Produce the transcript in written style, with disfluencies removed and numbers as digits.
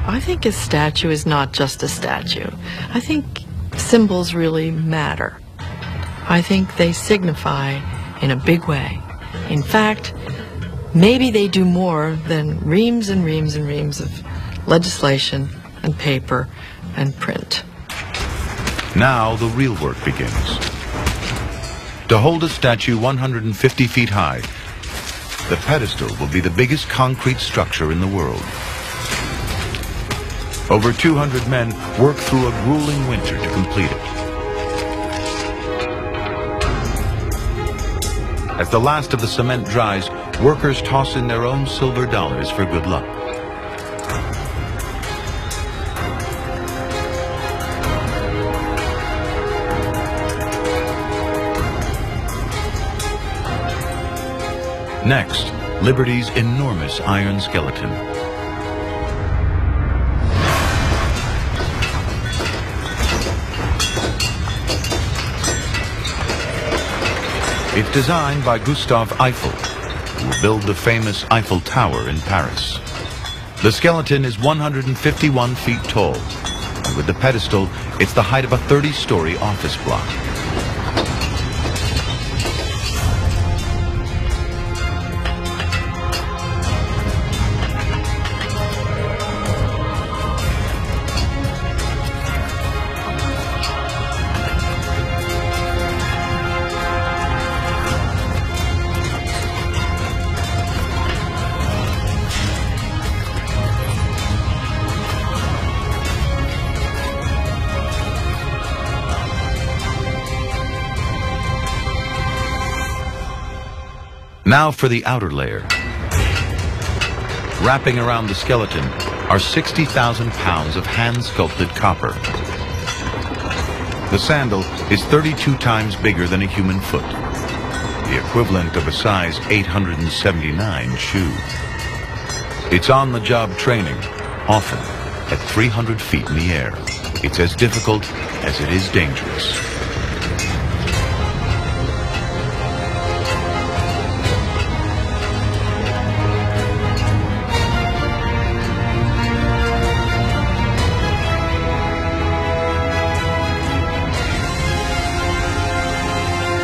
I think a statue is not just a statue. I think symbols really matter. I think they signify in a big way. In fact, maybe they do more than reams and reams and reams of legislation and paper and print. Now the real work begins. To hold a statue 150 feet high, the pedestal will be the biggest concrete structure in the world. Over 200 men work through a grueling winter to complete it. As the last of the cement dries, workers toss in their own silver dollars for good luck. Next, Liberty's enormous iron skeleton. It's designed by Gustave Eiffel, who will build the famous Eiffel Tower in Paris. The skeleton is 151 feet tall, and with the pedestal, it's the height of a 30-story office block. Now for the outer layer. Wrapping around the skeleton are 60,000 pounds of hand-sculpted copper. The sandal is 32 times bigger than a human foot, the equivalent of a size 879 shoe. It's on-the-job training, often at 300 feet in the air. It's as difficult as it is dangerous.